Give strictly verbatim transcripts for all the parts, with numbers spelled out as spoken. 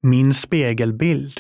Min spegelbild.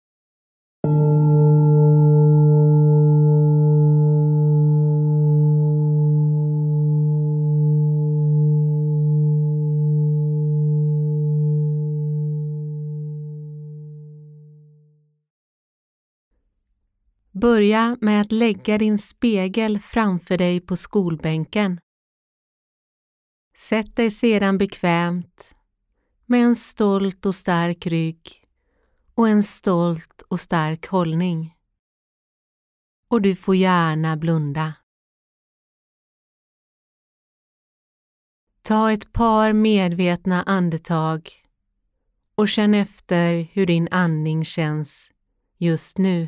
Börja med att lägga din spegel framför dig på skolbänken. Sätt dig sedan bekvämt med en stolt och stark rygg och en stolt och stark hållning. Och du får gärna blunda. Ta ett par medvetna andetag och känn efter hur din andning känns just nu.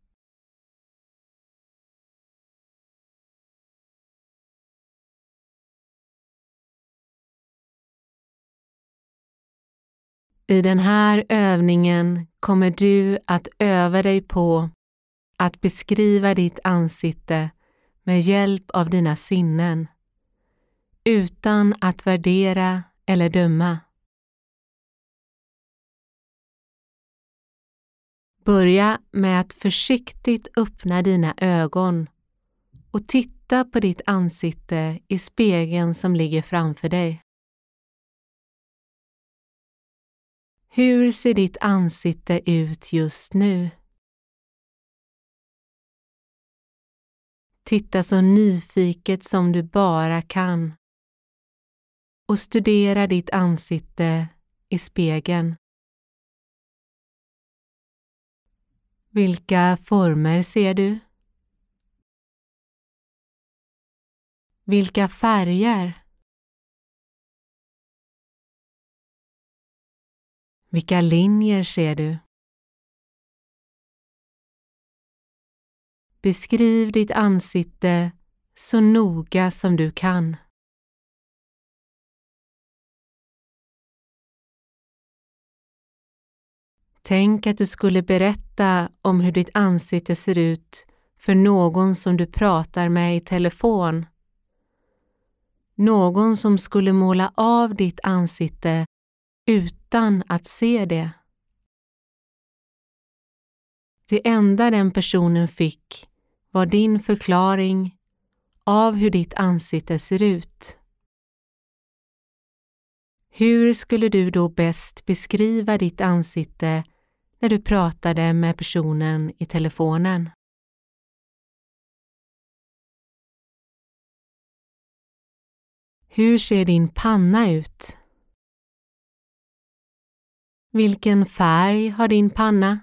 I den här övningen kommer du att öva dig på att beskriva ditt ansikte med hjälp av dina sinnen, utan att värdera eller döma. Börja med att försiktigt öppna dina ögon och titta på ditt ansikte i spegeln som ligger framför dig. Hur ser ditt ansikte ut just nu? Titta så nyfiket som du bara kan och studera ditt ansikte i spegeln. Vilka former ser du? Vilka färger? Vilka linjer ser du? Beskriv ditt ansikte så noga som du kan. Tänk att du skulle berätta om hur ditt ansikte ser ut för någon som du pratar med i telefon. Någon som skulle måla av ditt ansikte utan att se det. Det enda den personen fick var din förklaring av hur ditt ansikte ser ut. Hur skulle du då bäst beskriva ditt ansikte när du pratade med personen i telefonen? Hur ser din panna ut? Vilken färg har din panna?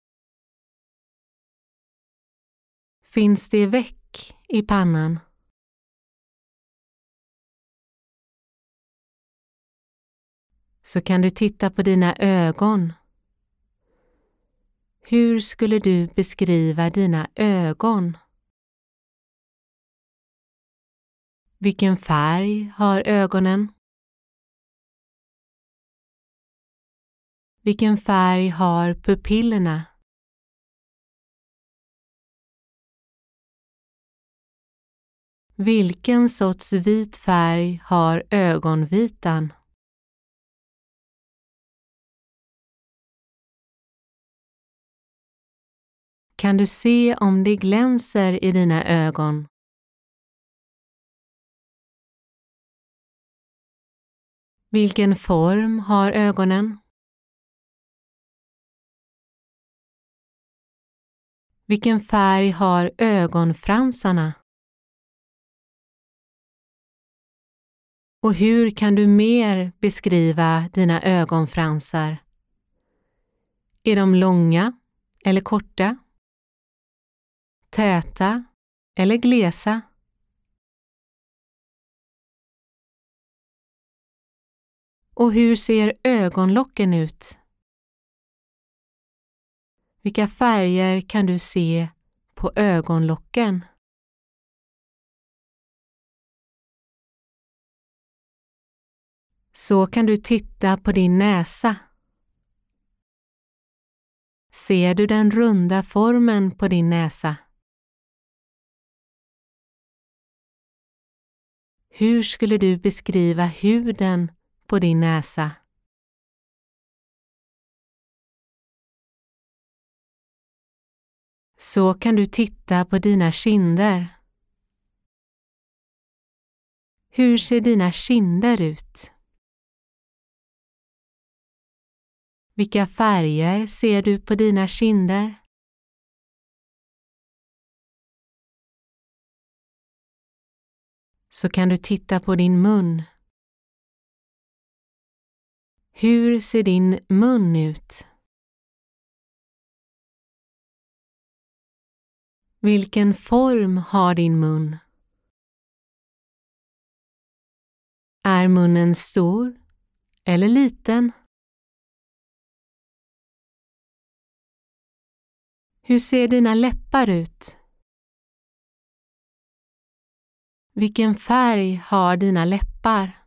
Finns det veck i pannan? Så kan du titta på dina ögon. Hur skulle du beskriva dina ögon? Vilken färg har ögonen? Vilken färg har pupillerna? Vilken sorts vit färg har ögonvitan? Kan du se om det glänser i dina ögon? Vilken form har ögonen? Vilken färg har ögonfransarna? Och hur kan du mer beskriva dina ögonfransar? Är de långa eller korta? Täta eller glesa? Och hur ser ögonlocken ut? Vilka färger kan du se på ögonlocken? Så kan du titta på din näsa. Ser du den runda formen på din näsa? Hur skulle du beskriva huden på din näsa? Så kan du titta på dina kinder. Hur ser dina kinder ut? Vilka färger ser du på dina kinder? Så kan du titta på din mun. Hur ser din mun ut? Vilken form har din mun? Är munnen stor eller liten? Hur ser dina läppar ut? Vilken färg har dina läppar?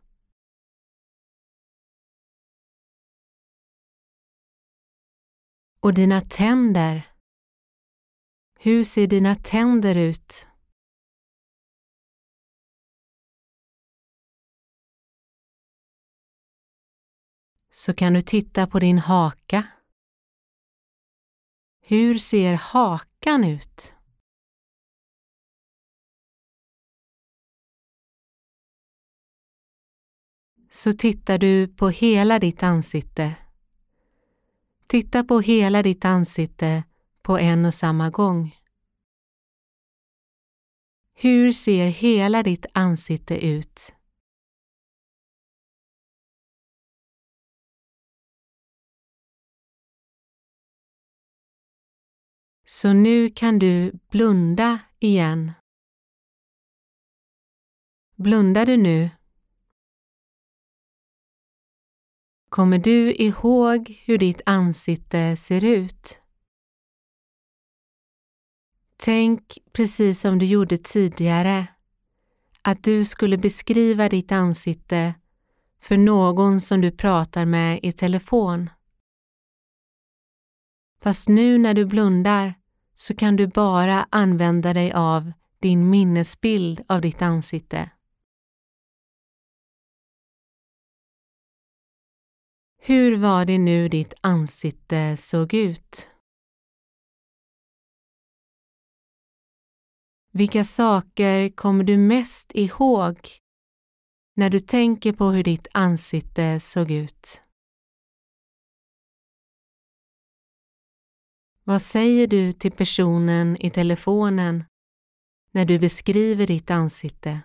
Och dina tänder? Hur ser dina tänder ut? Så kan du titta på din haka. Hur ser hakan ut? Så tittar du på hela ditt ansikte. Titta på hela ditt ansikte på en och samma gång. Hur ser hela ditt ansikte ut? Så nu kan du blunda igen. Blundar du nu? Kommer du ihåg hur ditt ansikte ser ut? Tänk precis som du gjorde tidigare, att du skulle beskriva ditt ansikte för någon som du pratar med i telefon. Fast nu när du blundar så kan du bara använda dig av din minnesbild av ditt ansikte. Hur var det nu ditt ansikte såg ut? Vilka saker kommer du mest ihåg när du tänker på hur ditt ansikte såg ut? Vad säger du till personen i telefonen när du beskriver ditt ansikte?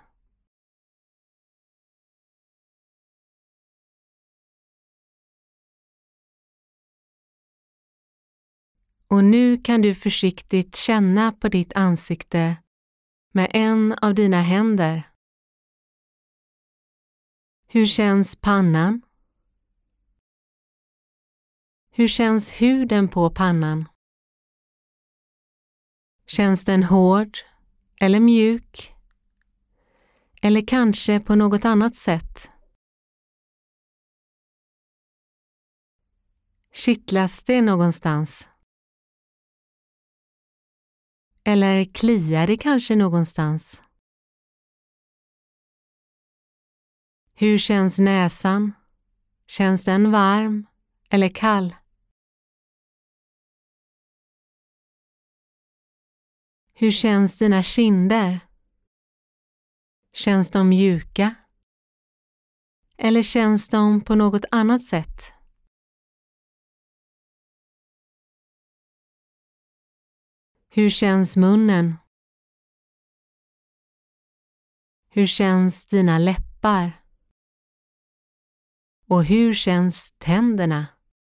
Och nu kan du försiktigt känna på ditt ansikte med en av dina händer. Hur känns pannan? Hur känns huden på pannan? Känns den hård eller mjuk? Eller kanske på något annat sätt? Kittlas det någonstans? Eller kliar det kanske någonstans? Hur känns näsan? Känns den varm eller kall? Hur känns dina kinder? Känns de mjuka? Eller känns de på något annat sätt? Hur känns munnen? Hur känns dina läppar? Och hur känns tänderna?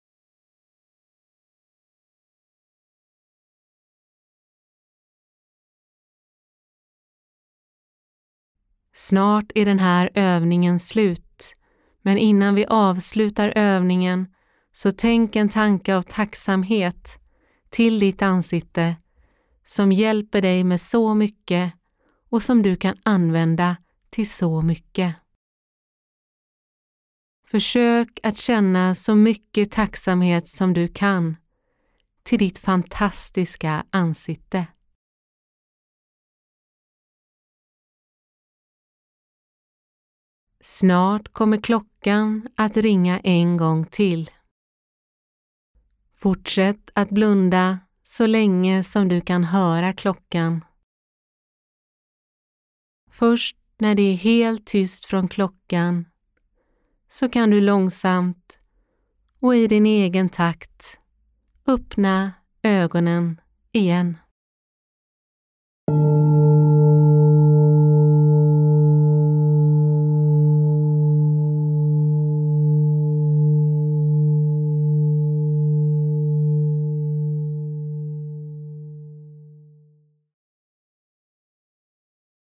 Snart är den här övningen slut, men innan vi avslutar övningen så tänk en tanke av tacksamhet till ditt ansikte som hjälper dig med så mycket och som du kan använda till så mycket. Försök att känna så mycket tacksamhet som du kan till ditt fantastiska ansikte. Snart kommer klockan att ringa en gång till. Fortsätt att blunda så länge som du kan höra klockan. Först när det är helt tyst från klockan så kan du långsamt och i din egen takt öppna ögonen igen.